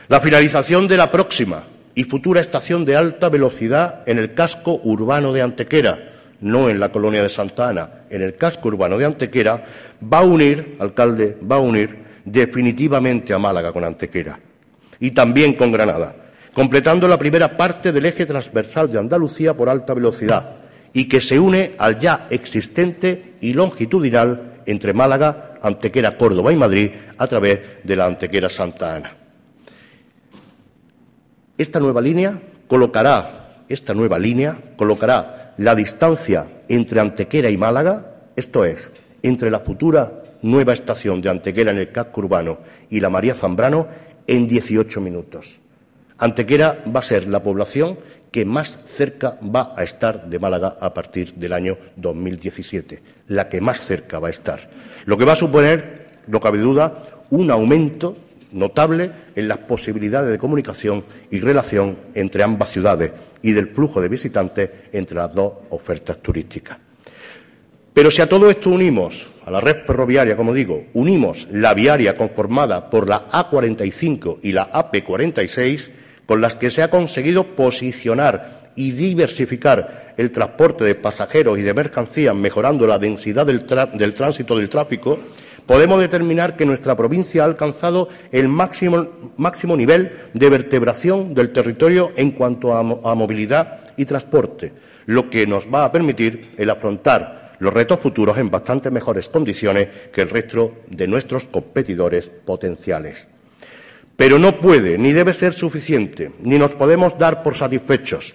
La finalización de la próxima y futura estación de alta velocidad en el casco urbano de Antequera, no en la colonia de Santa Ana, en el casco urbano de Antequera, va a unir, alcalde, va a unir definitivamente a Málaga con Antequera y también con Granada, completando la primera parte del eje transversal de Andalucía por alta velocidad y que se une al ya existente y longitudinal entre Málaga, Antequera, Córdoba y Madrid a través de la Antequera Santa Ana. Esta nueva línea colocará la distancia entre Antequera y Málaga, esto es, entre la futura nueva estación de Antequera en el casco urbano y la María Zambrano, en 18 minutos. Antequera va a ser la población que más cerca va a estar de Málaga a partir del año 2017, la que más cerca va a estar. Lo que va a suponer, no cabe duda, un aumento notable en las posibilidades de comunicación y relación entre ambas ciudades y del flujo de visitantes entre las dos ofertas turísticas. Pero si a todo esto unimos, a la red ferroviaria, como digo, unimos la viaria conformada por la A45 y la AP46, con las que se ha conseguido posicionar y diversificar el transporte de pasajeros y de mercancías, mejorando la densidad del tránsito del tráfico, podemos determinar que nuestra provincia ha alcanzado el máximo nivel de vertebración del territorio en cuanto a movilidad y transporte, lo que nos va a permitir el afrontar los retos futuros en bastante mejores condiciones que el resto de nuestros competidores potenciales. Pero no puede ni debe ser suficiente, ni nos podemos dar por satisfechos.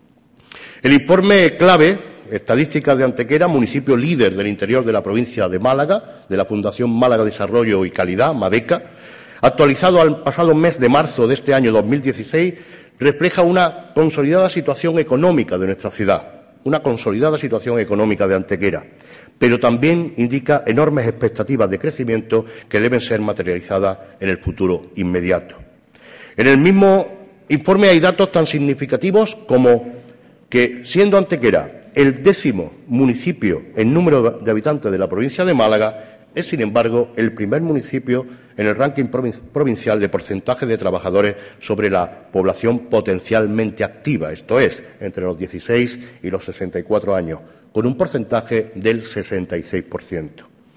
El informe clave, Estadísticas de Antequera, municipio líder del interior de la provincia de Málaga, de la Fundación Málaga Desarrollo y Calidad, MADECA, actualizado al pasado mes de marzo de este año 2016, refleja una consolidada situación económica de nuestra ciudad, una consolidada situación económica de Antequera, pero también indica enormes expectativas de crecimiento que deben ser materializadas en el futuro inmediato. En el mismo informe hay datos tan significativos como que, siendo Antequera el 10º municipio en número de habitantes de la provincia de Málaga, es, sin embargo, el primer municipio en el ranking provincial de porcentaje de trabajadores sobre la población potencialmente activa, esto es, entre los 16 y los 64 años, con un porcentaje del 66%.